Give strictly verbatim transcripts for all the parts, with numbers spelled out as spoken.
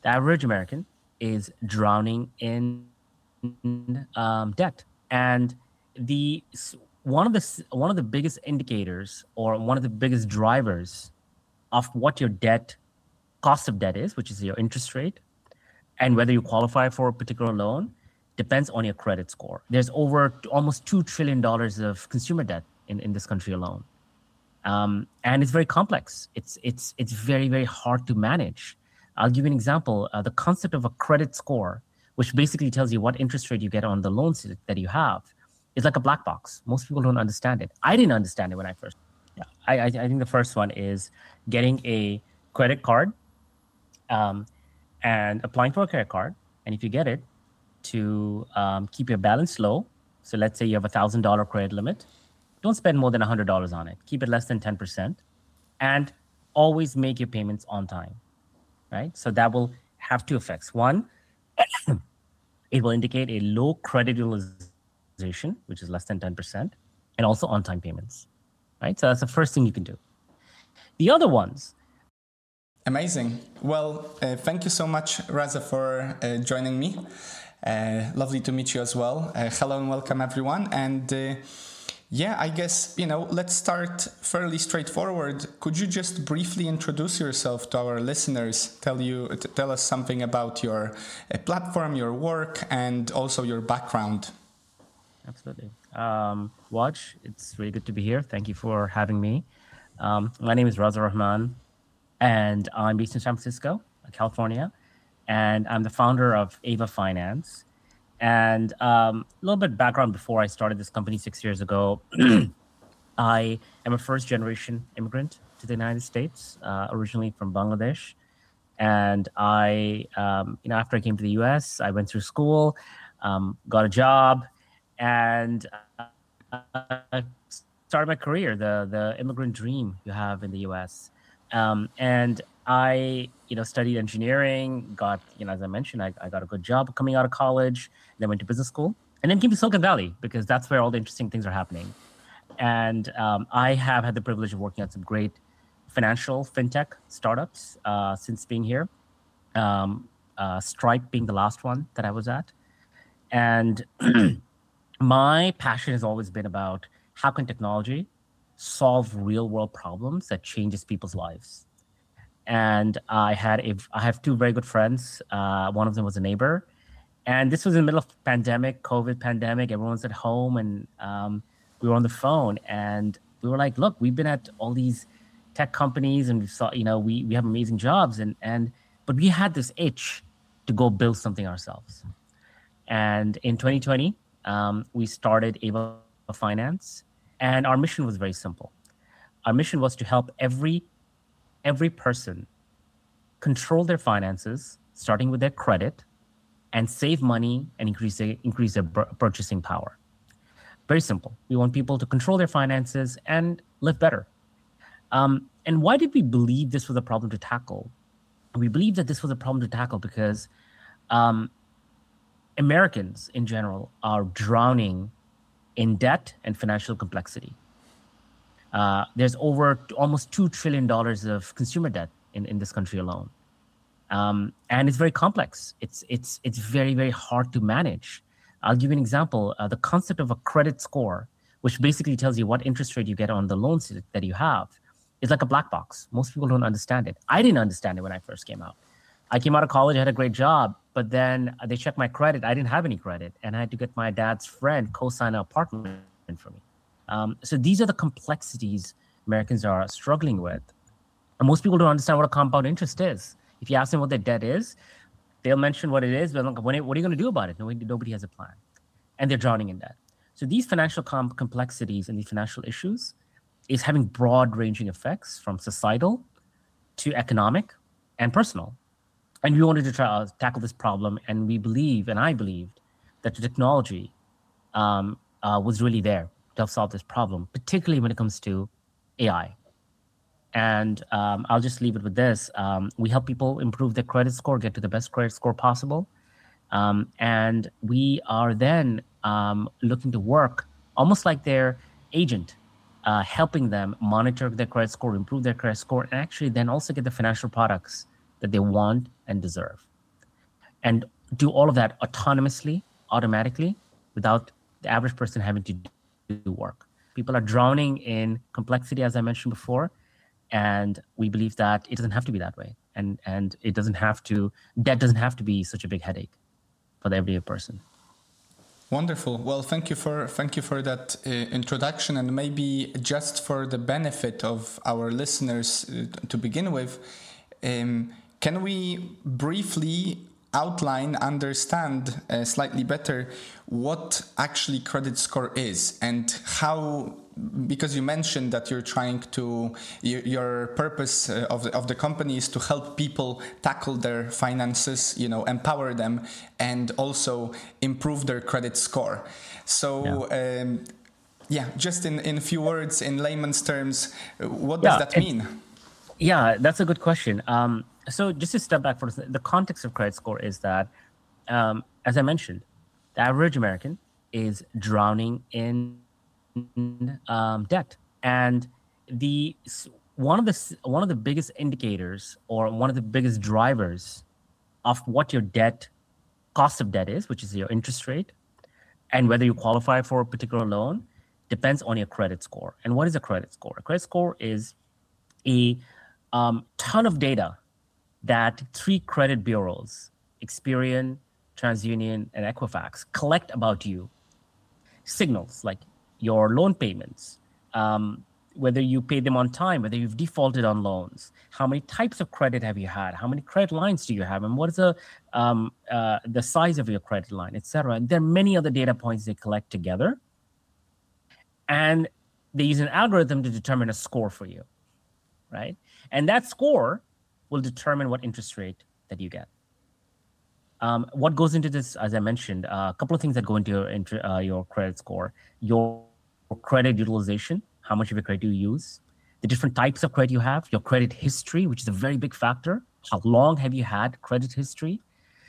The average American is drowning in um, debt, and the one of the one of the biggest indicators or one of the biggest drivers of what your debt cost of debt is, which is your interest rate, and whether you qualify for a particular loan, depends on your credit score. There's over almost two trillion dollars of consumer debt in, in this country alone. Um, and it's very complex. It's it's it's very, very hard to manage. I'll give you an example. Uh, the concept of a credit score, which basically tells you what interest rate you get on the loans that you have, is like a black box. Most people don't understand it. I didn't understand it when I first. Yeah, I I, I think the first one is getting a credit card, um, and applying for a credit card. And if you get it, to um, keep your balance low. So let's say you have a thousand dollar credit limit. Don't spend more than a hundred dollars on it. Keep it less than ten percent, and always make your payments on time. Right. So that will have two effects. One, it will indicate a low credit utilization, which is less than ten percent, and also on time payments. Right. So that's the first thing you can do. The other ones. Amazing. Well, uh, thank you so much, Raza, for uh, joining me. Uh, lovely to meet you as well. Uh, hello and welcome, everyone. And uh, yeah, I guess, you know, let's start fairly straightforward. Could you just briefly introduce yourself to our listeners? Tell you, t- tell us something about your uh, platform, your work, and also your background. Absolutely. Um, Waj, it's really good to be here. Thank you for having me. Um, my name is Raza Rahman, and I'm based in San Francisco, California. And I'm the founder of Ava Finance. And um, a little bit background before I started this company six years ago. I am a first generation immigrant to the United States, uh, originally from Bangladesh. And I, um, you know, after I came to the U S, I went through school, um, got a job, and uh, started my career, the the immigrant dream you have in the U S. Um, and I, you know, studied engineering, got, you know, as I mentioned, I, I got a good job coming out of college, then went to business school, and then came to Silicon Valley because that's where all the interesting things are happening. And um, I have had the privilege of working on some great financial fintech startups uh, since being here. Um, uh, Stripe being the last one that I was at. And my passion has always been about how can technology solve real world problems that changes people's lives. And I had a, I have two very good friends. Uh, one of them was a neighbor, and this was in the middle of pandemic, COVID pandemic. Everyone's at home, and um, we were on the phone, and we were like, "Look, we've been at all these tech companies, and we saw, you know, we we have amazing jobs, and and but we had this itch to go build something ourselves." And in twenty twenty, um, we started Ava Finance, and our mission was very simple. Our mission was to help every every person control their finances, starting with their credit, and save money and increase their, increase their purchasing power. Very simple. We want people to control their finances and live better. Um, and why did we believe this was a problem to tackle? We believed that this was a problem to tackle because um, Americans in general are drowning in debt and financial complexity. Uh, there's over almost two trillion dollars of consumer debt in, in this country alone. Um, and it's very complex. It's, it's, it's very, very hard to manage. I'll give you an example. Uh, the concept of a credit score, which basically tells you what interest rate you get on the loans that you have, is like a black box. Most people don't understand it. I didn't understand it when I first came out. I came out of college, I had a great job, but then they checked my credit. I didn't have any credit, and I had to get my dad's friend co-sign an apartment for me. Um, so these are the complexities Americans are struggling with. And most people don't understand what a compound interest is. If you ask them what their debt is, they'll mention what it is, but what are you going to do about it? Nobody, nobody has a plan. And they're drowning in debt. So these financial com- complexities and these financial issues is having broad-ranging effects from societal to economic and personal. And we wanted to try to tackle this problem, and we believe, and I believed, that the technology um, uh, was really there to help solve this problem, particularly when it comes to A I. And um, I'll just leave it with this. Um, we help people improve their credit score, get to the best credit score possible. Um, and we are then um, looking to work almost like their agent, uh, helping them monitor their credit score, improve their credit score, and actually then also get the financial products that they want and deserve. and do all of that autonomously, automatically, without the average person having to do work. People are drowning in complexity, as I mentioned before, and we believe that it doesn't have to be that way, and and it doesn't have to. Debt doesn't have to be such a big headache for the everyday person. Wonderful. Well, thank you for thank you for that uh, introduction, and maybe just for the benefit of our listeners uh, to begin with, um, can we briefly outline, understand uh, slightly better what actually credit score is and how, because you mentioned that you're trying to, your, your purpose uh, of, the, of the company is to help people tackle their finances, you know, empower them and also improve their credit score. So, yeah, um, yeah just in, in a few words, in layman's terms, what does yeah, that mean? Yeah, that's a good question. Um, So just to step back for a second, the context of credit score is that, um, as I mentioned, the average American is drowning in um, debt, and the one of the one of the biggest indicators or one of the biggest drivers of what your debt cost of debt is, which is your interest rate, and whether you qualify for a particular loan, depends on your credit score. And what is a credit score? A credit score is a um, ton of data that three credit bureaus, Experian, TransUnion, and Equifax, collect about you. Signals like your loan payments, um, whether you pay them on time, whether you've defaulted on loans, how many types of credit have you had, how many credit lines do you have, and what is the um, uh, the size of your credit line, et cetera. And there are many other data points they collect together, and they use an algorithm to determine a score for you, right? And that score will determine what interest rate that you get. Um, what goes into this, as I mentioned, uh, a couple of things that go into your inter, uh, your credit score: your credit utilization, how much of your credit you use, the different types of credit you have, your credit history, which is a very big factor. How long have you had credit history?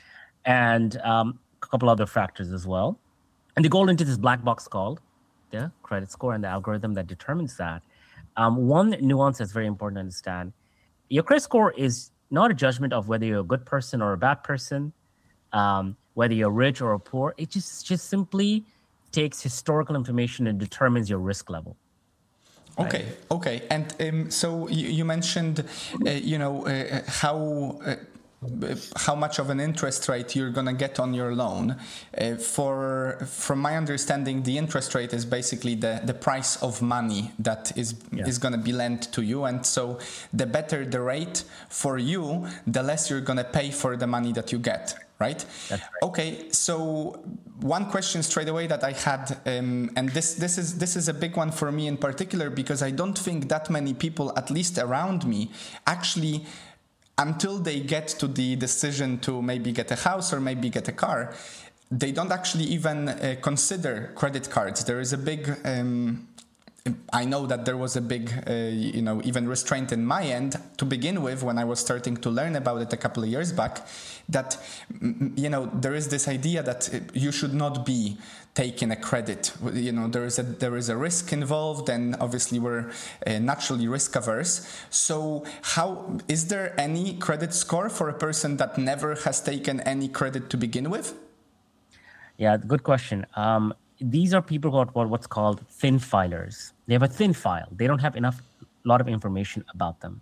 And um, a couple other factors as well. And they go into this black box called the credit score and the algorithm that determines that. Um, one nuance that's very important to understand: your credit score is not a judgment of whether you're a good person or a bad person, um, whether you're rich or poor. It just, just simply takes historical information and determines your risk level. Right? Okay, okay. And um, so you, you mentioned, uh, you know, uh, how... Uh, how much of an interest rate you're going to get on your loan. Uh, for from my understanding, the interest rate is basically the, the price of money that is yeah. is going to be lent to you. And so the better the rate for you, the less you're going to pay for the money that you get, right? That's right. Okay, so one question straight away that I had, um, and this this is this is a big one for me in particular, because I don't think that many people, at least around me, actually, until they get to the decision to maybe get a house or maybe get a car, they don't actually even uh, consider credit cards. There is a big, um, I know that there was a big, uh, you know, even restraint in my end to begin with when I was starting to learn about it a couple of years back, that, you know, there is this idea that you should not be taking a credit. You know, there is a there is a risk involved, and obviously we're uh, naturally risk averse. So how is there any credit score for a person that never has taken any credit to begin with? Yeah, good question. Um, these are people who are what, what's called thin filers. They have a thin file. They don't have enough, lot of information about them.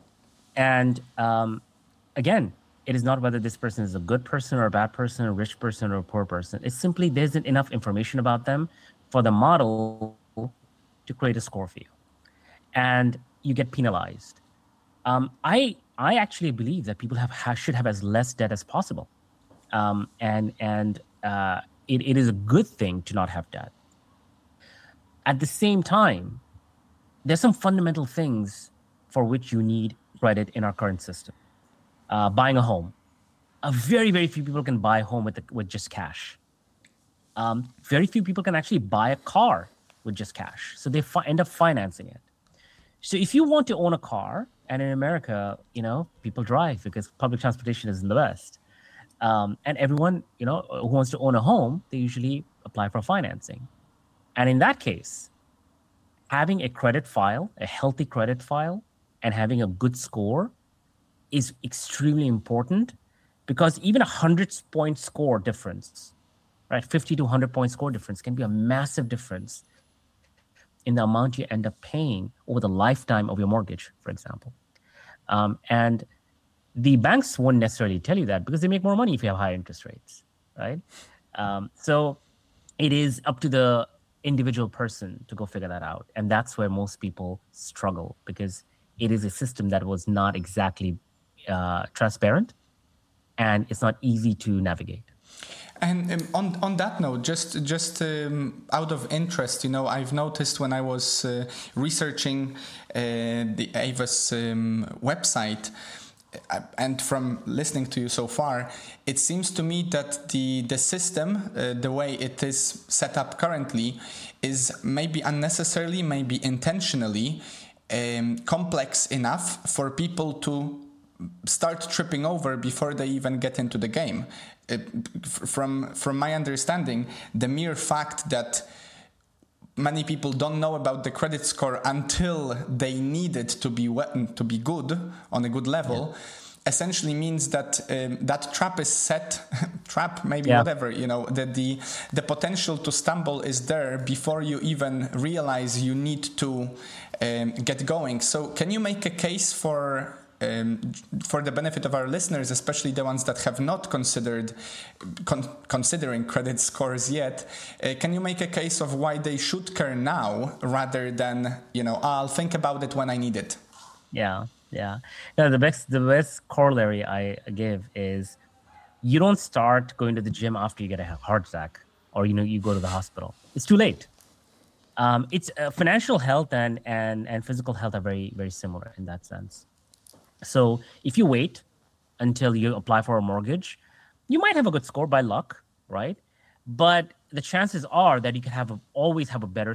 And um, again, it is not whether this person is a good person or a bad person, a rich person or a poor person. It's simply there isn't enough information about them for the model to create a score for you. And you get penalized. Um, I I actually believe that people have, have should have as less debt as possible. Um, and and uh, it, it is a good thing to not have debt. At the same time, there's some fundamental things for which you need credit in our current system. Uh, buying a home. A very, very few people can buy a home with, the, with just cash. Um, very few people can actually buy a car with just cash. So they fi- end up financing it. So if you want to own a car, and in America, you know, people drive because public transportation isn't the best. Um, and everyone, you know, who wants to own a home, they usually apply for financing. And in that case, having a credit file, a healthy credit file, and having a good score is extremely important, because even a hundred point score difference, right, fifty to one hundred point score difference can be a massive difference in the amount you end up paying over the lifetime of your mortgage, for example. Um, and the banks won't necessarily tell you that because they make more money if you have higher interest rates, right? Um, so it is up to the individual person to go figure that out. And that's where most people struggle, because it is a system that was not exactly uh, transparent, and it's not easy to navigate. And um, on on that note, just just um, out of interest, you know, I've noticed when I was uh, researching uh, the Ava's um, website, uh, and from listening to you so far, it seems to me that the the system, uh, the way it is set up currently, is maybe unnecessarily, maybe intentionally um, complex enough for people to start tripping over before they even get into the game. It, from from my understanding, the mere fact that many people don't know about the credit score until they need it to be to be good on a good level, yeah. essentially means that um, that trap is set, trap maybe yeah. whatever, you know, that the the potential to stumble is there before you even realize you need to um, get going. So can you make a case for Um, for the benefit of our listeners, especially the ones that have not considered con- considering credit scores yet, uh, can you make a case of why they should care now rather than, you know, I'll think about it when I need it? Yeah, yeah. No, the best the best corollary I give is you don't start going to the gym after you get a heart attack or, you know, you go to the hospital. It's too late. Um, it's uh, financial health and, and, and physical health are very, very similar in that sense. So if you wait until you apply for a mortgage, you might have a good score by luck, right? But the chances are that you can have a, always have a better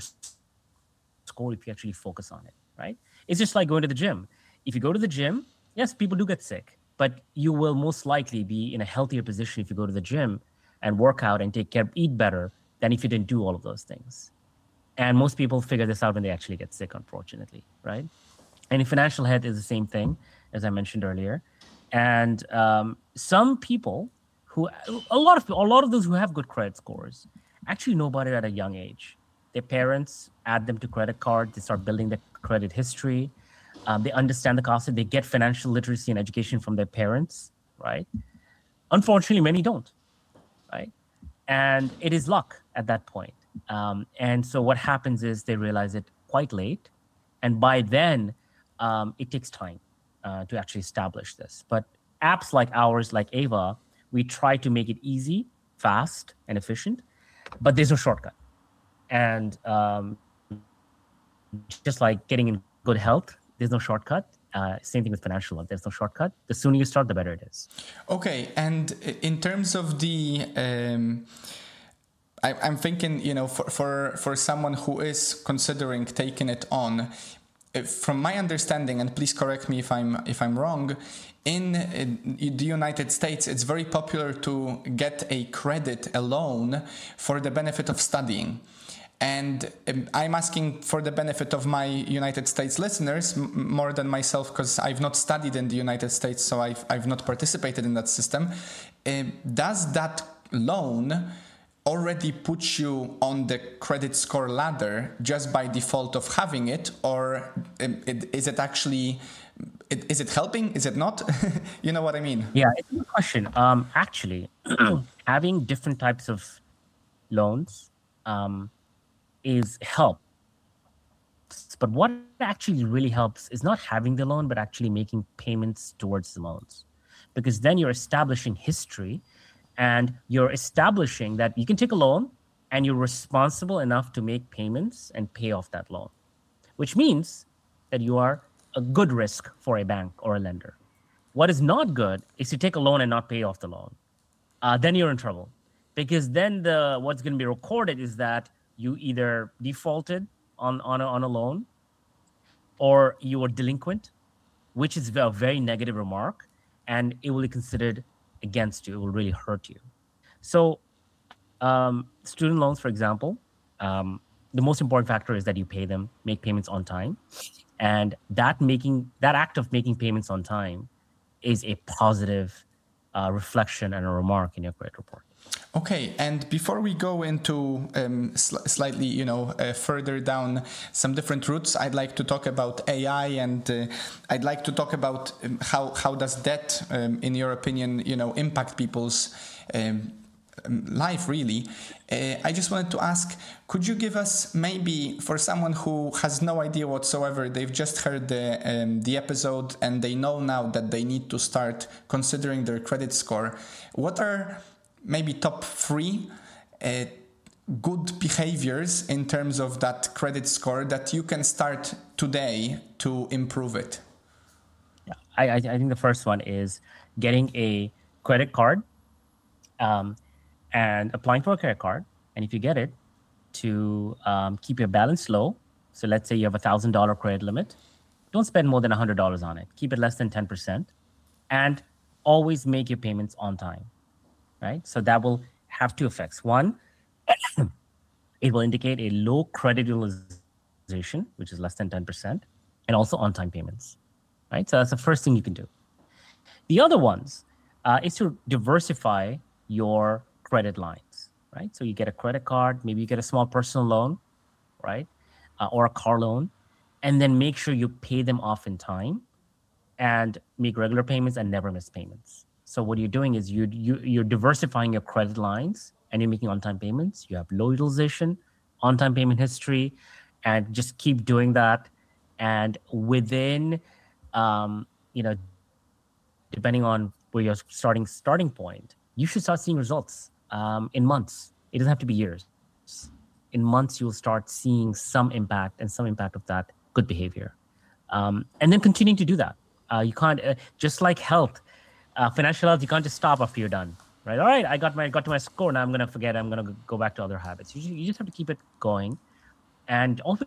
score if you actually focus on it, right? It's just like going to the gym. If you go to the gym, yes, people do get sick, but you will most likely be in a healthier position if you go to the gym and work out and take care, eat better than if you didn't do all of those things. And most people figure this out when they actually get sick, unfortunately, right? And in financial health is the same thing, as I mentioned earlier. And um, some people who, a lot of a lot of those who have good credit scores actually know about it at a young age. Their parents add them to credit cards. They start building their credit history. Um, they understand the cost. They get financial literacy and education from their parents, right? Unfortunately, many don't, right? And it is luck at that point. Um, and so what happens is they realize it quite late. And by then, um, it takes time uh, to actually establish this. But apps like ours, like Ava, we try to make it easy, fast, and efficient, but there's no shortcut. And um, just like getting in good health, there's no shortcut. Uh, same thing with financial health. There's no shortcut. The sooner you start, the better it is. Okay. And in terms of the... Um I, I'm thinking, you know, for, for, for someone who is considering taking it on, from my understanding, and please correct me if I'm if I'm wrong, in, in the United States, it's very popular to get a credit, a loan, for the benefit of studying. And I'm asking for the benefit of my United States listeners m- more than myself, because I've not studied in the United States, so I've I've not participated in that system. Uh, does that loan already puts you on the credit score ladder just by default of having it, or it, is it actually, it, is it helping? Is it not? You know what I mean? Yeah, it's a good question. Um, actually, having different types of loans um, is help. But what actually really helps is not having the loan, but actually making payments towards the loans, because then you're establishing history. And you're establishing that you can take a loan and you're responsible enough to make payments and pay off that loan, which means that you are a good risk for a bank or a lender. What is not good is to take a loan and not pay off the loan. Uh, then you're in trouble, because then the what's going to be recorded is that you either defaulted on, on, a, on a loan or you were delinquent, which is a very negative remark, and it will be considered against you. It will really hurt you. So um, student loans, for example, um, the most important factor is that you pay them, make payments on time. And that making that act of making payments on time is a positive uh, reflection and a remark in your credit report. Okay, and before we go into um, sl- slightly, you know, uh, further down some different routes, I'd like to talk about A I, and uh, I'd like to talk about um, how how does that, um, in your opinion, you know, impact people's um, life really. Uh, I just wanted to ask, could you give us maybe for someone who has no idea whatsoever, they've just heard the um, the episode and they know now that they need to start considering their credit score, what are maybe top three uh, good behaviors in terms of that credit score that you can start today to improve it? Yeah, I, I think the first one is getting a credit card um, and applying for a credit card. And if you get it, to um, keep your balance low. So let's say you have a one thousand dollars credit limit. Don't spend more than one hundred dollars on it. Keep it less than ten percent. And always make your payments on time. Right? So that will have two effects. One, it will indicate a low credit utilization, which is less than ten percent, and also on-time payments. Right? So that's the first thing you can do. The other ones uh, is to diversify your credit lines. Right? So you get a credit card, maybe you get a small personal loan, right? Uh, or a car loan, and then make sure you pay them off in time and make regular payments and never miss payments. So what you're doing is you, you, you're diversifying your credit lines and you're making on-time payments. You have low utilization, on-time payment history, and just keep doing that. And within, um, you know, depending on where your starting starting point, you should start seeing results um, in months. It doesn't have to be years. In months, you'll start seeing some impact and some impact of that good behavior. Um, and then continuing to do that. Uh, you can't, uh, just like health, uh, financial health, you can't just stop after you're done, right? All right, I got my got to my score, now I'm going to forget, I'm going to go back to other habits. You, you just have to keep it going. And also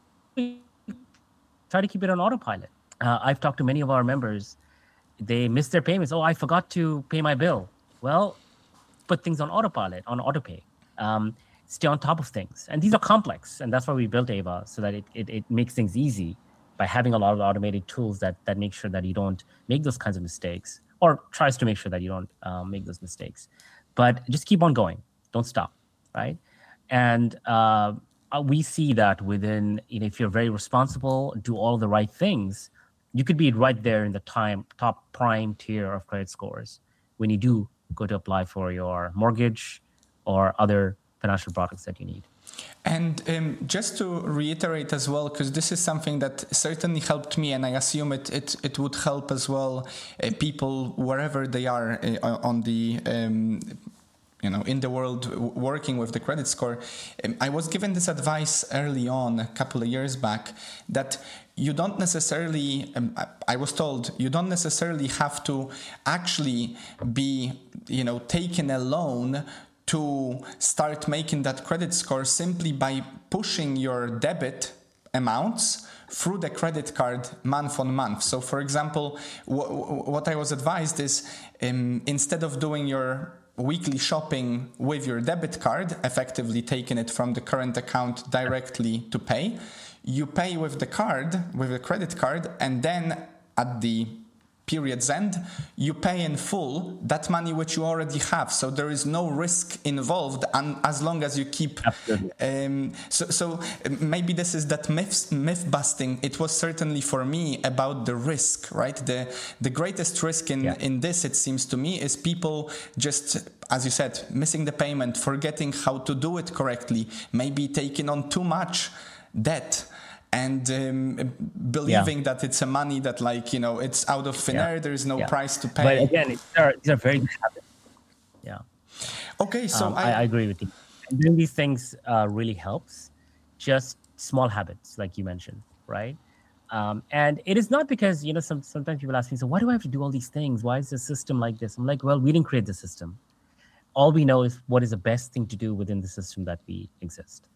try to keep it on autopilot. Uh, I've talked to many of our members, they miss their payments. Oh, I forgot to pay my bill. Well, put things on autopilot, on autopay. Um, stay on top of things. And these are complex. And that's why we built Ava, so that it, it, it makes things easy by having a lot of automated tools that, that make sure that you don't make those kinds of mistakes, or tries to make sure that you don't um, make those mistakes. But just keep on going. Don't stop, right? And uh, we see that within, you know, if you're very responsible, do all the right things, you could be right there in the time top prime tier of credit scores when you do go to apply for your mortgage or other financial products that you need. And um, just to reiterate as well, because this is something that certainly helped me, and I assume it it, it would help as well uh, people wherever they are uh, on the um, you know in the world working with the credit score. Um, I was given this advice early on a couple of years back that you don't necessarily, um, I was told, you don't necessarily have to actually be, you know, taking a loan to start making that credit score simply by pushing your debit amounts through the credit card month on month. So, for example, w- what I was advised is um, instead of doing your weekly shopping with your debit card, effectively taking it from the current account directly to pay, you pay with the card, with the credit card, and then at the period's end, you pay in full that money which you already have. So there is no risk involved, and as long as you keep. Um, so, so maybe this is that myth, myth busting. It was certainly for me about the risk, right? The the greatest risk in yeah. in this, it seems to me, is people just, as you said, missing the payment, forgetting how to do it correctly, maybe taking on too much debt. And um, believing yeah. that it's a money that, like, you know, it's out of thin yeah. air, there is no yeah. price to pay. But again, these are, these are very good habits. Yeah. Okay, so um, I, I, I agree with you. And doing these things uh, really helps. Just small habits, like you mentioned, right? Um, and it is not because, you know, some, sometimes people ask me, so why do I have to do all these things? Why is the system like this? I'm like, well, we didn't create the system. All we know is what is the best thing to do within the system that we exist.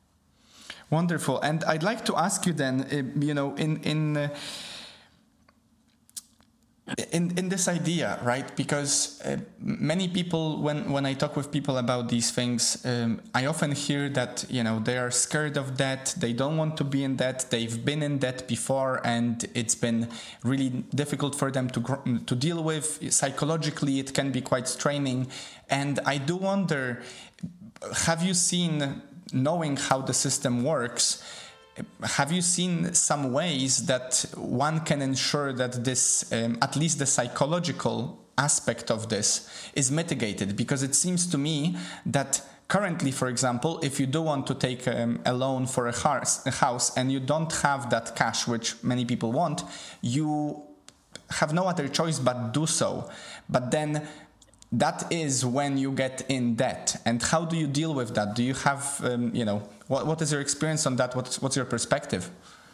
Wonderful. And I'd like to ask you then, uh, you know, in in uh, in in this idea, right? Because uh, many people, when when I talk with people about these things, um, I often hear that, you know, they are scared of debt, they don't want to be in debt, they've been in debt before, and it's been really difficult for them to gr- to deal with. Psychologically, it can be quite straining, and I do wonder, have you seen, knowing how the system works, have you seen some ways that one can ensure that this, um, at least the psychological aspect of this, is mitigated? Because it seems to me that currently, for example, if you do want to take um, a loan for a house, a house and you don't have that cash, which many people want, you have no other choice but do so. But then that is when you get in debt. And how do you deal with that? Do you have, um, you know, what, what is your experience on that? What's, what's your perspective?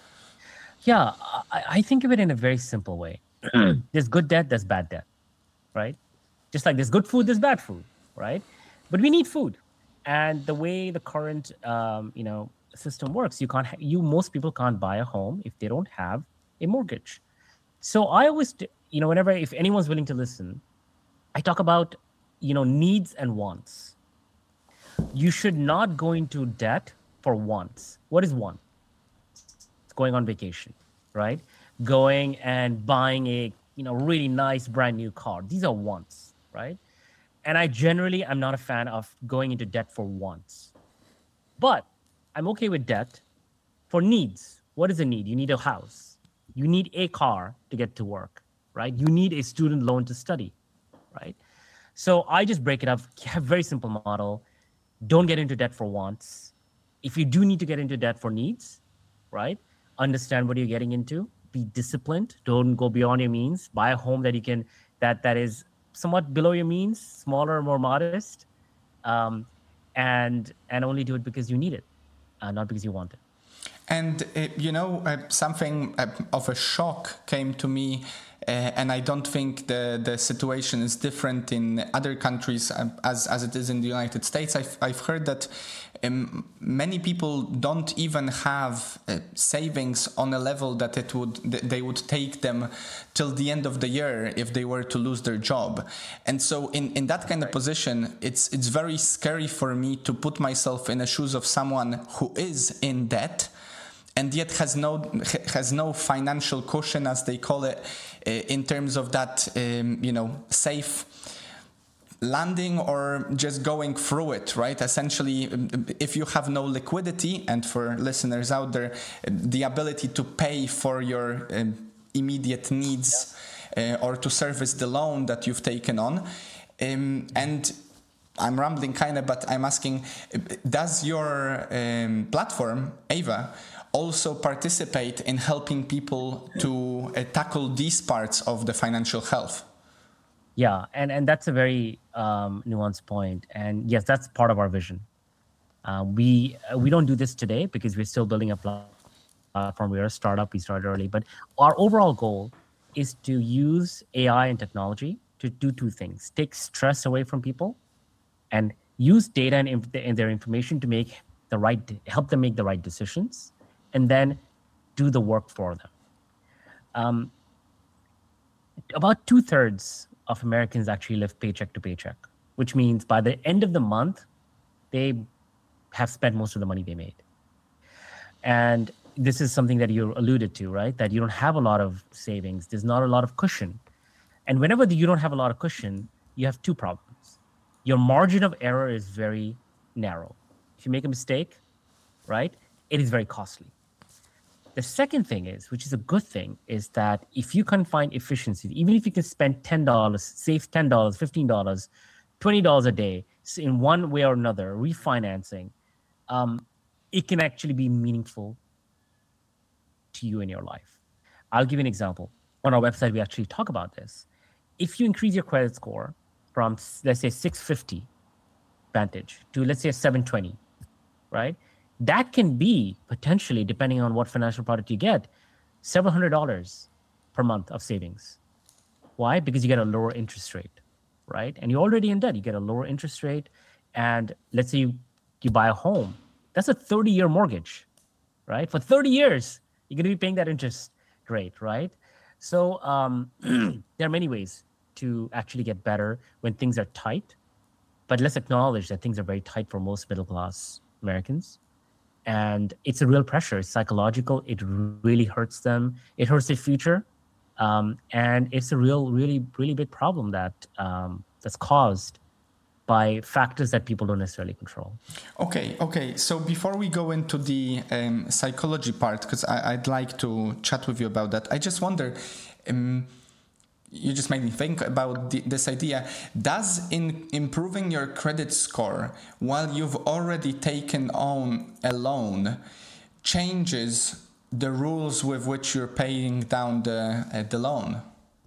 Yeah, I, I think of it in a very simple way. There's good debt, there's bad debt, right? Just like there's good food, there's bad food, right? But we need food. And the way the current, um, you know, system works, you can't, ha- you, most people can't buy a home if they don't have a mortgage. So I always, d- you know, whenever, if anyone's willing to listen, I talk about, you know, needs and wants. You should not go into debt for wants. What is want? It's going on vacation, right? Going and buying a, you know, really nice brand new car. These are wants, right? And I generally am not a fan of going into debt for wants. But I'm okay with debt for needs. What is a need? You need a house. You need a car to get to work, right? You need a student loan to study, right? So I just break it up. Have a very simple model. Don't get into debt for wants. If you do need to get into debt for needs, right? Understand what you're getting into. Be disciplined. Don't go beyond your means. Buy a home that you can that that is somewhat below your means, smaller, more modest, um, and and only do it because you need it, uh, not because you want it. And, uh, you know, uh, something uh, of a shock came to me, uh, and I don't think the, the situation is different in other countries uh, as, as it is in the United States. I've, I've heard that um, many people don't even have uh, savings on a level that it would they would take them till the end of the year if they were to lose their job. And so in, in that kind of position, it's it's very scary for me to put myself in the shoes of someone who is in debt and yet has no has no financial cushion, as they call it, uh, in terms of that, um, you know, safe landing or just going through it, right? Essentially, if you have no liquidity, and for listeners out there, the ability to pay for your um, immediate needs uh, or to service the loan that you've taken on, um, and I'm rambling kind of, but I'm asking, does your um, platform, Ava, also participate in helping people to uh, tackle these parts of the financial health? Yeah, and and that's a very um, nuanced point. And yes, that's part of our vision. Uh, we uh, we don't do this today because we're still building a platform. We're a startup. We started early, but our overall goal is to use A I and technology to do two things: take stress away from people, and use data and, inf- and their information to make the right, help them make the right decisions, and then do the work for them. Um, about two thirds of Americans actually live paycheck to paycheck, which means by the end of the month, they have spent most of the money they made. And this is something that you alluded to, right? That you don't have a lot of savings. There's not a lot of cushion. And whenever you don't have a lot of cushion, you have two problems. Your margin of error is very narrow. If you make a mistake, right, it is very costly. The second thing is, which is a good thing, is that if you can find efficiency, even if you can spend ten dollars, save ten dollars, fifteen dollars, twenty dollars a day in one way or another, refinancing, um, it can actually be meaningful to you in your life. I'll give you an example. On our website, we actually talk about this. If you increase your credit score from, let's say, six fifty Vantage to, let's say, a seven twenty, right? That can be potentially, depending on what financial product you get, several hundred dollars per month of savings. Why? Because you get a lower interest rate, right? And you're already in debt. You get a lower interest rate. And let's say you, you buy a home. That's a thirty-year mortgage, right? For thirty years, you're going to be paying that interest rate, right? So um, there are many ways to actually get better when things are tight. But let's acknowledge that things are very tight for most middle class Americans. And it's a real pressure. It's psychological. It really hurts them. It hurts their future. Um, and it's a real, really, really big problem that um, that's caused by factors that people don't necessarily control. Okay, okay. So before we go into the um, psychology part, because I'd like to chat with you about that, I just wonder, um, you just made me think about the, this idea. Does in improving your credit score while you've already taken on a loan changes the rules with which you're paying down the uh, the loan?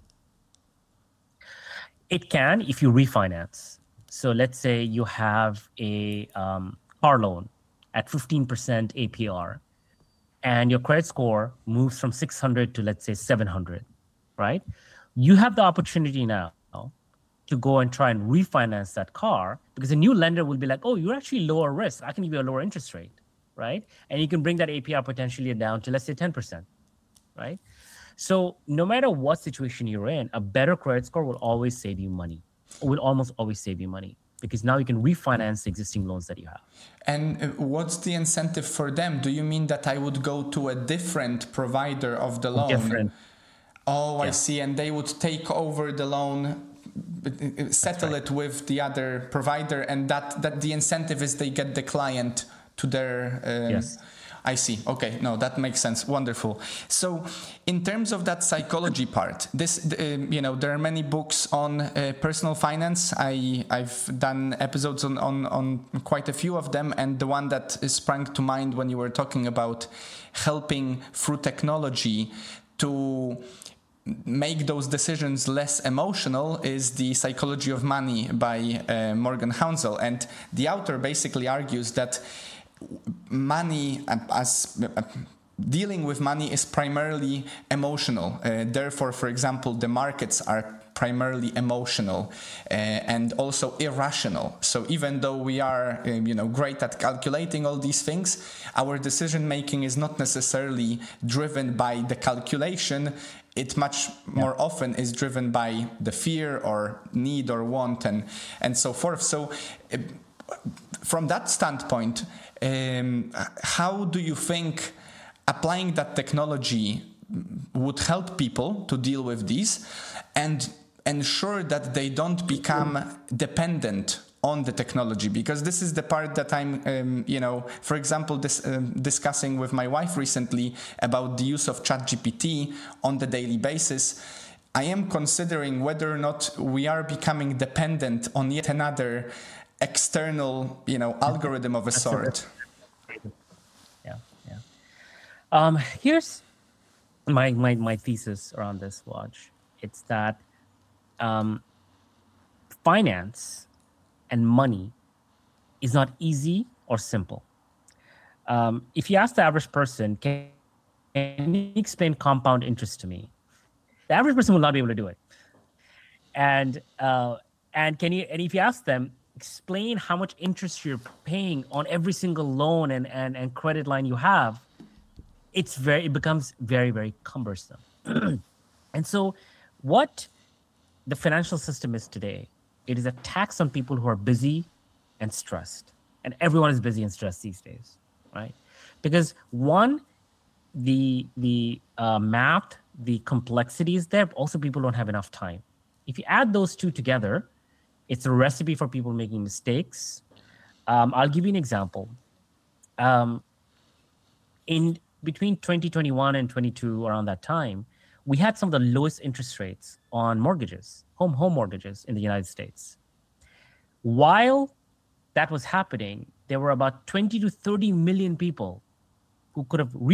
It can if you refinance. So let's say you have a um, car loan at fifteen percent A P R and your credit score moves from six hundred to, let's say, seven hundred, right? You have the opportunity now to go and try and refinance that car because a new lender will be like, oh, you're actually lower risk. I can give you a lower interest rate, right? And you can bring that A P R potentially down to, let's say, ten percent, right? So no matter what situation you're in, a better credit score will always save you money. It will almost always save you money because now you can refinance the existing loans that you have. And what's the incentive for them? Do you mean that I would go to a different provider of the loan? Different. Oh, Yeah. I see. And they would take over the loan, settle right. it with the other provider, and that, that the incentive is they get the client to their... Um, yes. I see. Okay. No, that makes sense. Wonderful. So in terms of that psychology part, this, uh, you know, there are many books on uh, personal finance. I, I've done episodes on, on, on quite a few of them. And the one that sprang to mind when you were talking about helping through technology to make those decisions less emotional is The Psychology of Money by uh, Morgan Housel. And the author basically argues that money as uh, dealing with money is primarily emotional. Uh, therefore, for example, the markets are primarily emotional uh, and also irrational. So even though we are, uh, you know, great at calculating all these things, our decision making is not necessarily driven by the calculation. It much more yeah. often is driven by the fear or need or want and and so forth. So uh, from that standpoint, um, how do you think applying that technology would help people to deal with these and ensure that they don't become dependent on the technology? Because this is the part that I'm, um, you know, for example, this, um, discussing with my wife recently about the use of ChatGPT on the daily basis. I am considering whether or not we are becoming dependent on yet another external, you know, algorithm of a sort. Yeah, yeah. Um, here's my, my my thesis around this, Watch. It's that um, finance and money is not easy or simple. Um, if you ask the average person, can, can you explain compound interest to me? The average person will not be able to do it. And uh, and can you? And if you ask them, explain how much interest you're paying on every single loan and, and, and credit line you have, it's very, it becomes very, very cumbersome. And so what the financial system is today, it is a tax on people who are busy and stressed. And everyone is busy and stressed these days, right? Because one, the, the uh, math, the complexity is there, but also people don't have enough time. If you add those two together, it's a recipe for people making mistakes. Um, I'll give you an example. Um, in between twenty twenty-one and twenty-two, around that time, we had some of the lowest interest rates on mortgages, home home mortgages in the United States. While that was happening, there were about twenty to thirty million people who could have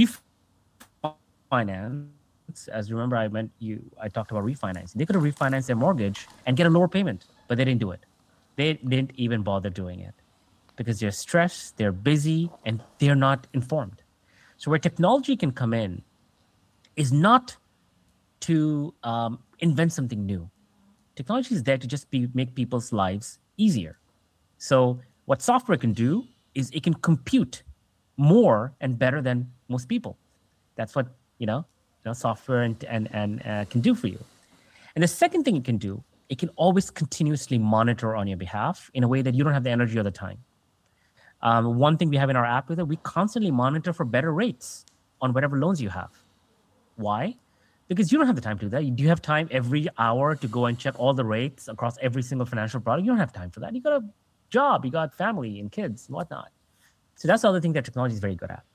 refinanced. As you remember, I meant you. I talked about refinancing. They could have refinanced their mortgage and get a lower payment, but they didn't do it. They didn't even bother doing it because they're stressed, they're busy, and they're not informed. So where technology can come in is not to um, invent something new. Technology is there to just be, make people's lives easier. So what software can do is it can compute more and better than most people. That's what, you know, know, software and and and uh, can do for you. And the second thing it can do, it can always continuously monitor on your behalf in a way that you don't have the energy or the time. Um, one thing we have in our app is that we constantly monitor for better rates on whatever loans you have. Why? Because you don't have the time to do that. Do you have time every hour to go and check all the rates across every single financial product? You don't have time for that. You got a job, you got family and kids and whatnot. So that's the other thing that technology is very good at.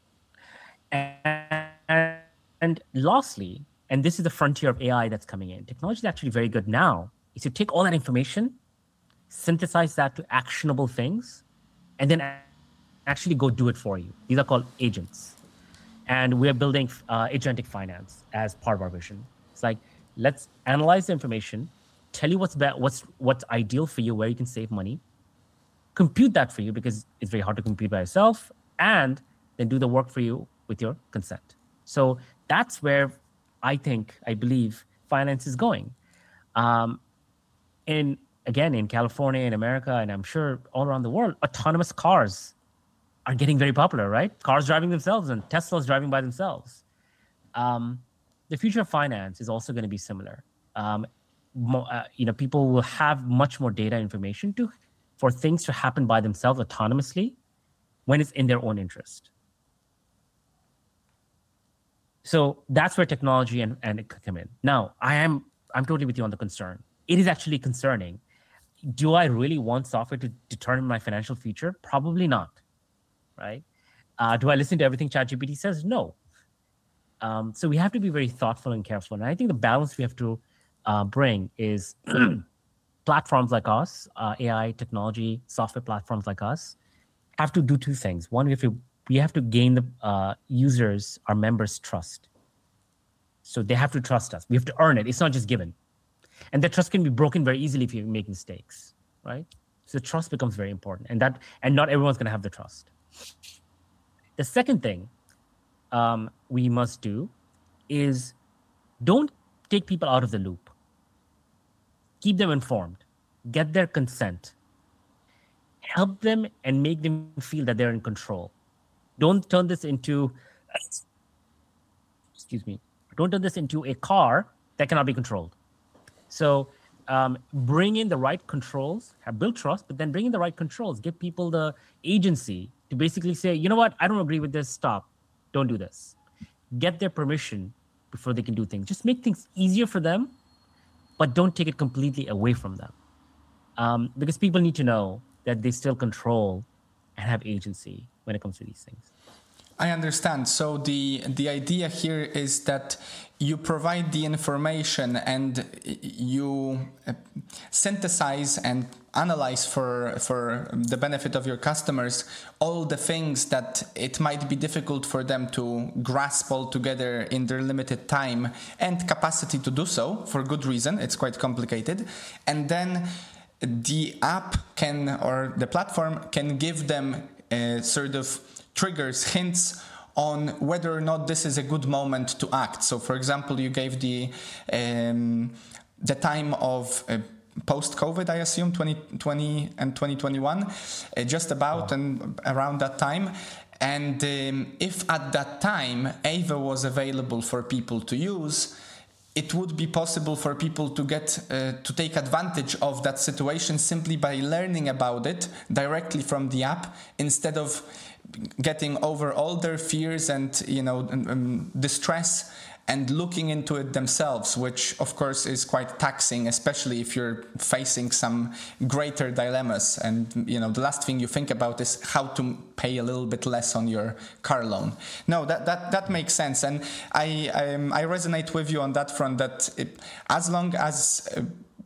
And, and lastly, and this is the frontier of A I that's coming in, technology is actually very good now, is to take all that information, synthesize that to actionable things, and then actually go do it for you. These are called agents. And we're building uh, agentic finance as part of our vision. It's like, let's analyze the information, tell you what's be- what's what's ideal for you, where you can save money, compute that for you because it's very hard to compute by yourself, and then do the work for you with your consent. So that's where I think, I believe finance is going. Um, in again, in California, in America, and I'm sure all around the world, autonomous cars are getting very popular, right? Cars driving themselves and Teslas driving by themselves. Um, the future of finance is also going to be similar. Um, mo- uh, you know, people will have much more data information to for things to happen by themselves autonomously when it's in their own interest. So that's where technology and, and it could come in. Now, I am I'm totally with you on the concern. It is actually concerning. Do I really want software to determine my financial future? Probably not. Right? Uh, do I listen to everything ChatGPT says? No. Um, so we have to be very thoughtful and careful. And I think the balance we have to uh, bring is platforms like us, uh, A I technology, software platforms like us, have to do two things. One, we have to we have to gain the uh, users, our members' trust. So they have to trust us. We have to earn it. It's not just given. And that trust can be broken very easily if you make mistakes, right? So the trust becomes very important, and that and not everyone's going to have the trust. The second thing um, we must do is don't take people out of the loop. Keep them informed. Get their consent. Help them and make them feel that they're in control. Don't turn this into, excuse me, don't turn this into a car that cannot be controlled. So um, bring in the right controls, have build trust, but then bring in the right controls. Give people the agency to basically say, you know what, I don't agree with this, stop, don't do this. Get their permission before they can do things. Just make things easier for them, but don't take it completely away from them. Um, because people need to know that they still control and have agency when it comes to these things. I understand. So the the idea here is that you provide the information and you synthesize and analyze for for the benefit of your customers all the things that it might be difficult for them to grasp all together in their limited time and capacity to do so for good reason. It's quite complicated. And then the app can, or the platform can give them a sort of triggers, hints on whether or not this is a good moment to act. So, for example, you gave the um, the time of uh, post-COVID, I assume, twenty twenty and twenty twenty-one, uh, just about and around that time. And um, if at that time Ava was available for people to use, it would be possible for people to get uh, to take advantage of that situation simply by learning about it directly from the app, instead of getting over all their fears and, you know, um, distress and looking into it themselves, which of course is quite taxing, especially if you're facing some greater dilemmas. And, you know, the last thing you think about is how to pay a little bit less on your car loan. No, that that, that makes sense. And I, I, um, I resonate with you on that front, that it, as long as uh,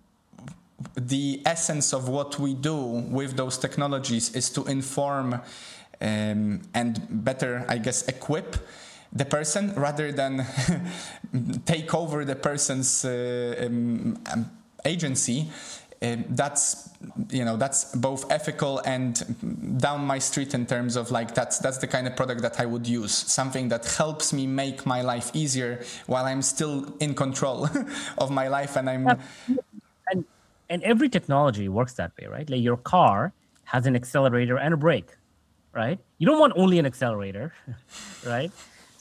the essence of what we do with those technologies is to inform um, and better, I guess, equip the person rather than take over the person's uh, um, um, agency. Uh, that's, you know, that's both ethical and down my street in terms of like, that's that's the kind of product that I would use. Something that helps me make my life easier while I'm still in control of my life. And I'm... And, and every technology works that way, right? Like your car has an accelerator and a brake, right? You don't want only an accelerator, right?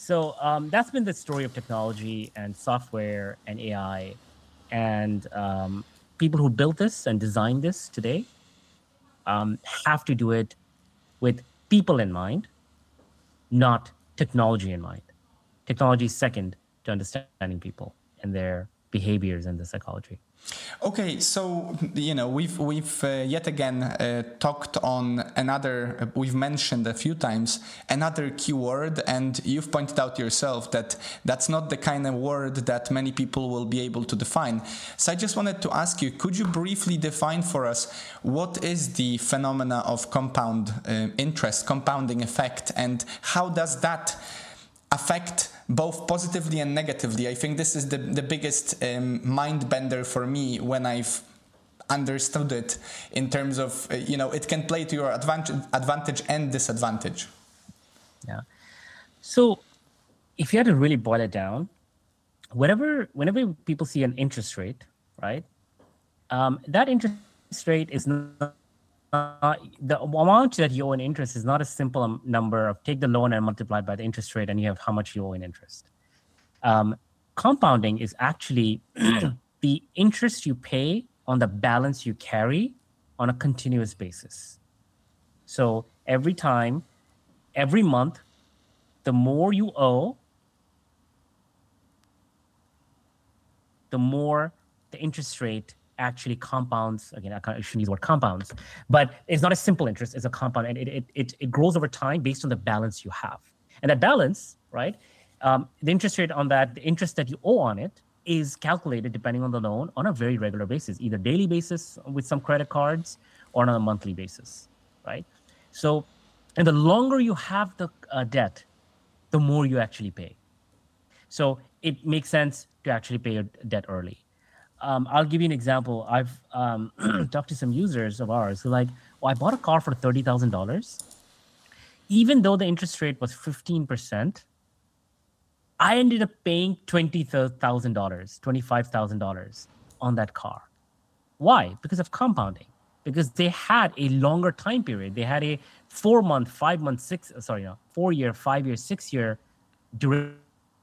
So um, that's been the story of technology and software and A I, and um, people who built this and designed this today um, have to do it with people in mind, not technology in mind. Technology is second to understanding people and their behaviors and the psychology. Okay, so you know we've we've uh, yet again uh, talked on another. Uh, we've mentioned a few times another keyword, and you've pointed out yourself that that's not the kind of word that many people will be able to define. So I just wanted to ask you: could you briefly define for us what is the phenomena of compound uh, interest, compounding effect, and how does that affect both positively and negatively? I think this is the, the biggest um, mind bender for me when I've understood it in terms of, uh, you know, it can play to your advantage, advantage and disadvantage. Yeah. So if you had to really boil it down, whenever, whenever people see an interest rate, right, um, that interest rate is not Uh, the amount that you owe in interest is not a simple number of take the loan and multiply by the interest rate and you have how much you owe in interest. Um, compounding is actually the interest you pay on the balance you carry on a continuous basis. So every time, every month, the more you owe, the more the interest rate actually compounds. Again, I, can't, I shouldn't use the word compounds, but it's not a simple interest, it's a compound, and it, it, it, it grows over time based on the balance you have. And that balance, right, um, the interest rate on that, the interest that you owe on it is calculated depending on the loan on a very regular basis, either daily basis with some credit cards or on a monthly basis, right? So, and the longer you have the uh, debt, the more you actually pay. So it makes sense to actually pay your debt early. Um, I'll give you an example. I've um, talked to some users of ours who are like, well, I bought a car for thirty thousand dollars. Even though the interest rate was fifteen percent, I ended up paying twenty thousand dollars, twenty-five thousand dollars on that car. Why? Because of compounding. Because they had a longer time period. They had a four-month, five-month, six, sorry, no, four-year, five-year, six-year duration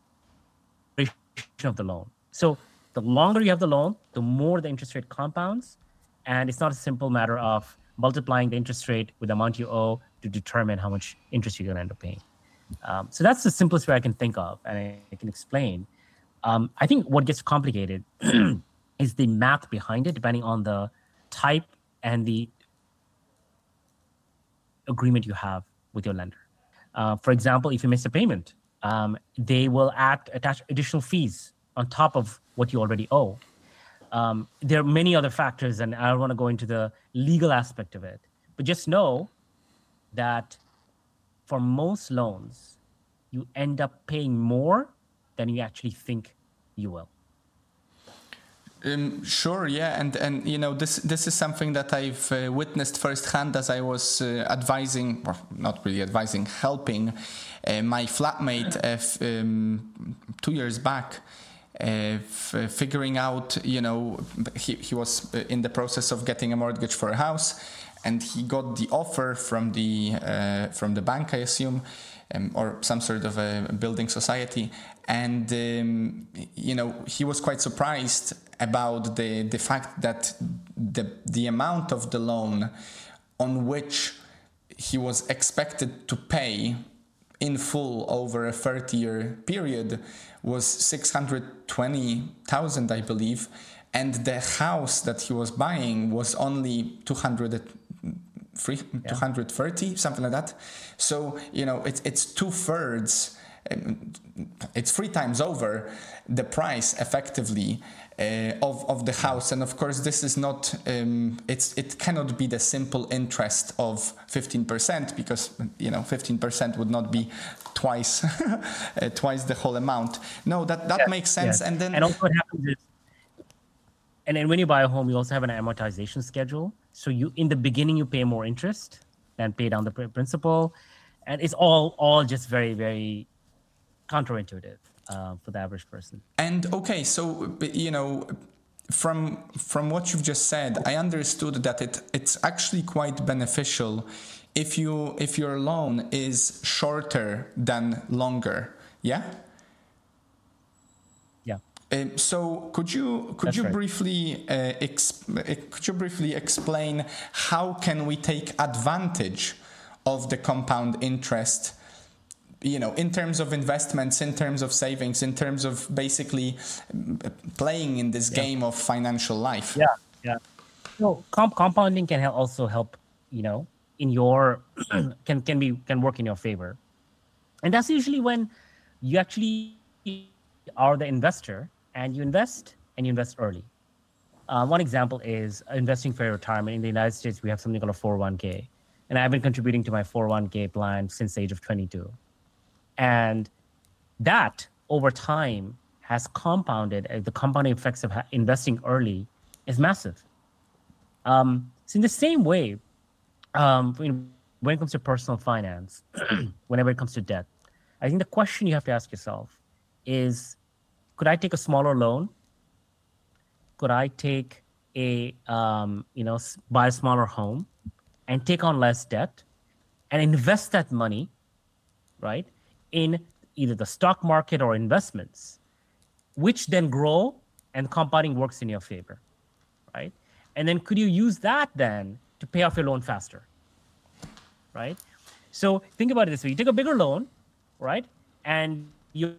of the loan. So the longer you have the loan, the more the interest rate compounds. And it's not a simple matter of multiplying the interest rate with the amount you owe to determine how much interest you're going to end up paying. Um, so that's the simplest way I can think of, and I, I can explain. Um, I think what gets complicated is the math behind it, depending on the type and the agreement you have with your lender. Uh, for example, if you miss a payment, um, they will add, attach additional fees on top of what you already owe. Um, there are many other factors, and I don't want to go into the legal aspect of it, but just know that for most loans, you end up paying more than you actually think you will. Um, sure, yeah, and and you know this this is something that I've uh, witnessed firsthand as I was uh, advising, or not really advising, helping uh, my flatmate uh, f- um, two years back. Uh, f- figuring out, you know, he, he was in the process of getting a mortgage for a house, and he got the offer from the uh, from the bank, I assume, um, or some sort of a building society, and um, you know he was quite surprised about the the fact that the the amount of the loan on which he was expected to pay in full over a thirty-year period was six hundred twenty thousand, I believe, and the house that he was buying was only two hundred, three, yeah. two hundred thirty, something like that. So, you know, it's it's two-thirds, it's three times over the price, effectively, uh, of, of the house. And of course, this is not, um, it's it cannot be the simple interest of fifteen percent, because, you know, fifteen percent would not be twice uh, twice the whole amount. No, that, that yes, makes sense. Yes. And then and also what happens is, and then when you buy a home, you also have an amortization schedule. So you in the beginning you pay more interest and pay down the principal, and it's all all just very very counterintuitive uh, for the average person. And okay, so you know, from from what you've just said, I understood that it it's actually quite beneficial if you if your loan is shorter than longer. Yeah. Yeah. Um, so could you could That's you right. briefly uh, exp- uh, could you briefly explain how can we take advantage of the compound interest, you know, in terms of investments, in terms of savings, in terms of basically playing in this Yeah. game of financial life? Yeah. Yeah. So comp- compounding can hel- also help, you know, in your can can be can work in your favor, and that's usually when you actually are the investor and you invest and you invest early. Uh, one example is investing for your retirement. In the United States, we have something called a four oh one k, and I've been contributing to my four oh one k plan since the age of twenty-two, and that over time has compounded. uh, The compounding effects of ha- investing early is massive. Um, so in the same way, um, when when it comes to personal finance, whenever it comes to debt, I think the question you have to ask yourself is, could I take a smaller loan? Could I take a, um, you know, s- buy a smaller home and take on less debt and invest that money, right, in either the stock market or investments, which then grow and compounding works in your favor, right? And then could you use that then to pay off your loan faster, right? So think about it this way: you take a bigger loan, right, and you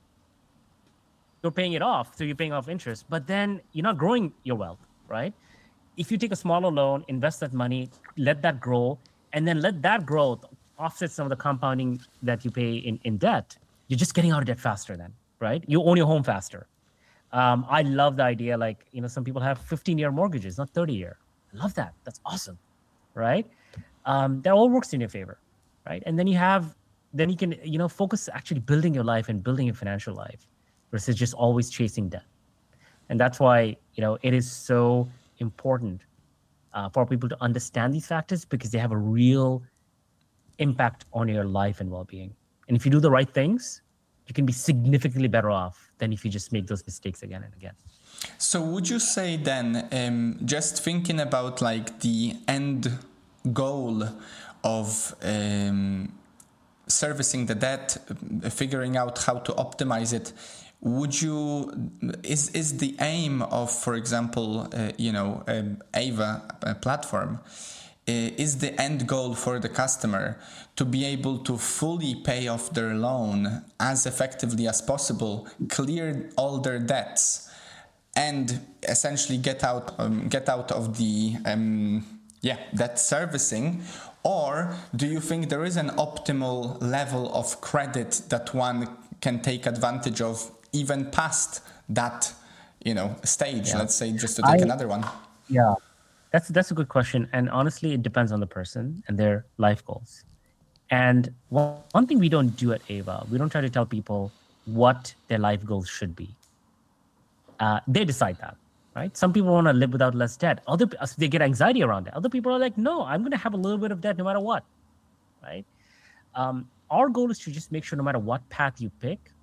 you're paying it off, so you're paying off interest, but then you're not growing your wealth, right? If you take a smaller loan, invest that money, let that grow, and then let that growth offset some of the compounding that you pay in, in debt, you're just getting out of debt faster then, right? You own your home faster. Um, I love the idea, like, you know, some people have fifteen year mortgages, not thirty year. I love that. That's awesome, right? Um, that all works in your favor, right? And then you have, then you can, you know, focus actually building your life and building your financial life versus just always chasing debt. And that's why, you know, it is so important uh, for people to understand these factors because they have a real impact on your life and well-being. And if you do the right things, you can be significantly better off than if you just make those mistakes again and again. So would you say then, um, just thinking about like the end goal of um, servicing the debt, figuring out how to optimize it, would you is is the aim of, for example, uh, you know, um, Ava uh, platform, uh, is the end goal for the customer to be able to fully pay off their loan as effectively as possible, clear all their debts, and essentially get out um, get out of the um, yeah debt servicing? Or do you think there is an optimal level of credit that one can take advantage of even past that, you know, stage? Yeah. Let's say, just to take I, another one. Yeah, that's that's a good question, and honestly, it depends on the person and their life goals. And one, one thing we don't do at Ava, we don't try to tell people what their life goals should be. Uh, they decide that, right? Some people want to live without less debt. Other they get anxiety around it. Other people are like, no, I'm going to have a little bit of debt no matter what, right? Um, our goal is to just make sure no matter what path you pick,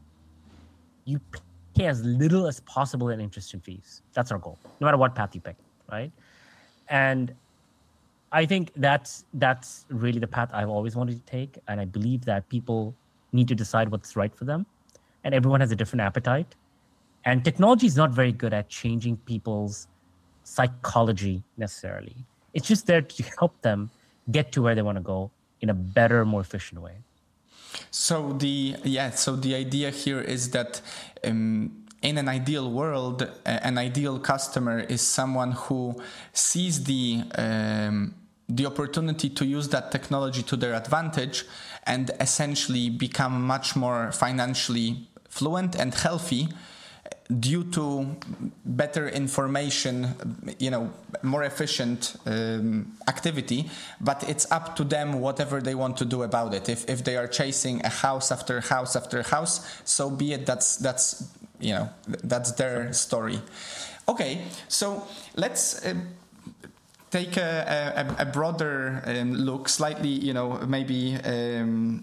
you pay as little as possible in interest and fees. That's our goal, no matter what path you pick, right? And I think that's that's really the path I've always wanted to take, and I believe that people need to decide what's right for them, and everyone has a different appetite. And technology is not very good at changing people's psychology necessarily. It's just there to help them get to where they want to go in a better, more efficient way. So the yeah, so the idea here is that um, in an ideal world, uh, an ideal customer is someone who sees the um, the opportunity to use that technology to their advantage and essentially become much more financially fluent and healthy due to better information, you know, more efficient um, activity. But it's up to them whatever they want to do about it. If if they are chasing a house after house after house, so be it. That's that's you know that's their story. Okay, so let's uh, take a, a, a broader um, look, slightly, you know, maybe. Um,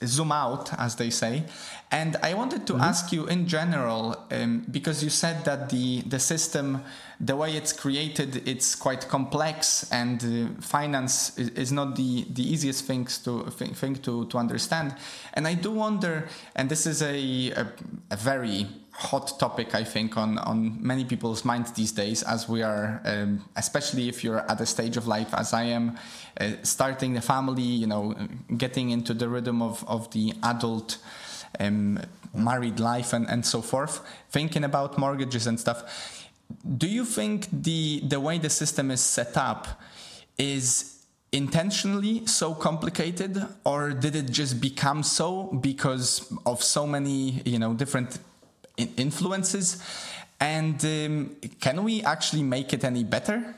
zoom out, as they say. And I wanted to mm-hmm. ask you in general, um, because you said that the, the system, the way it's created, it's quite complex, and uh, finance is, is not the, the easiest things to thing to, to understand. And I do wonder, and this is a, a, a very hot topic, I think, on, on many people's minds these days, as we are, um, especially if you're at a stage of life as I am, uh, starting a family, you know, getting into the rhythm of, of the adult um, married life and, and so forth, thinking about mortgages and stuff. Do you think the, the way the system is set up is intentionally so complicated, or did it just become so because of so many, you know, different influences? And um, can we actually make it any better?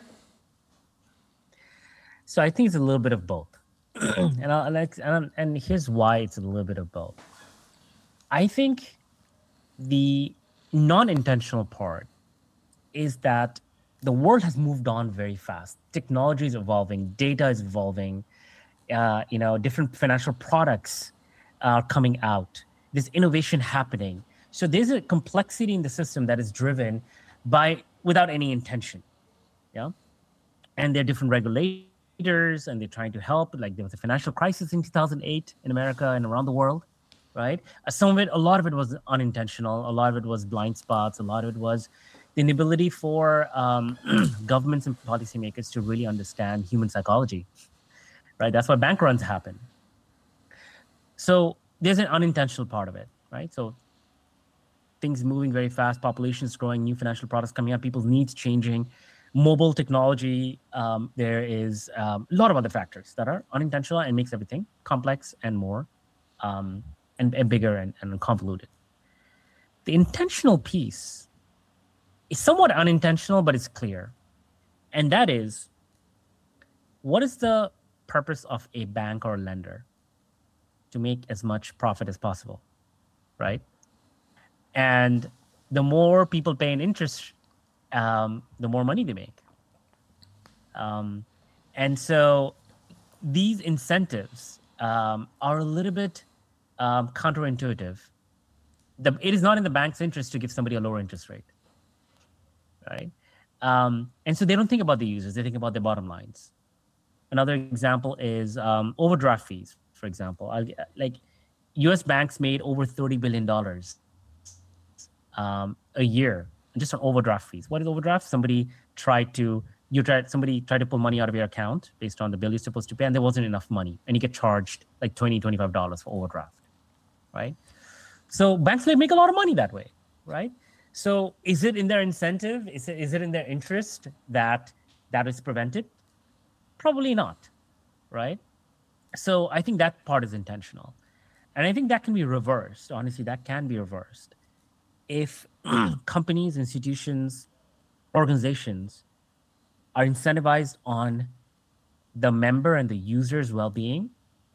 So I think it's a little bit of both. and, I'll, and, and here's why it's a little bit of both. I think the non-intentional part is that the world has moved on very fast. Technology is evolving, data is evolving, uh, you know, different financial products are coming out. There's innovation happening. So there's a complexity in the system that is driven by without any intention, yeah. And there are different regulators, and they're trying to help. Like there was a financial crisis in two thousand eight in America and around the world, right? Uh, some of it, a lot of it was unintentional. A lot of it was blind spots. A lot of it was the inability for um, governments and policymakers to really understand human psychology, right? That's why bank runs happen. So there's an unintentional part of it, right? So things moving very fast, population is growing, new financial products coming up, people's needs changing, mobile technology. Um, there is um, a lot of other factors that are unintentional and makes everything complex and more um, and, and bigger and, and convoluted. The intentional piece is somewhat unintentional, but it's clear. And that is, what is the purpose of a bank or a lender? To make as much profit as possible, right? And the more people pay in interest, um, the more money they make. Um, and so these incentives um, are a little bit um, counterintuitive. The, it is not in the bank's interest to give somebody a lower interest rate, right? Um, and so they don't think about the users, they think about their bottom lines. Another example is um, overdraft fees, for example. I'll, like U S banks made over thirty billion dollars Um, a year just on overdraft fees. What is overdraft? Somebody tried to you tried somebody tried to pull money out of your account based on the bill you're supposed to pay, and there wasn't enough money, and you get charged like twenty, twenty-five dollars for overdraft, right? So banks make a lot of money that way, right? So is it in their incentive? Is it, is it in their interest that that is prevented? Probably not, right? So I think that part is intentional. And I think that can be reversed. Honestly, that can be reversed. If companies, institutions, organizations are incentivized on the member and the user's well-being,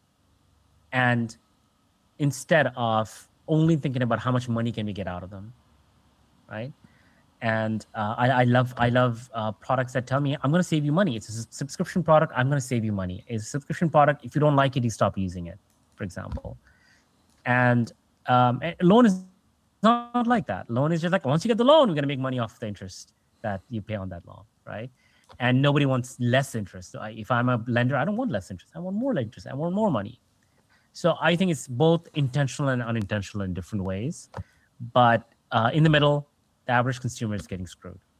and instead of only thinking about how much money can we get out of them, right? And uh, I, I love I love uh, products that tell me, I'm going to save you money. It's a subscription product. I'm going to save you money. It's a subscription product. If you don't like it, you stop using it, for example. And um, a loan is not like that. Loan is just like, once you get the loan, we're going to make money off the interest that you pay on that loan, right? And nobody wants less interest. So I, if I'm a lender, I don't want less interest. I want more interest. I want more money. So I think it's both intentional and unintentional in different ways. But uh, in the middle, the average consumer is getting screwed.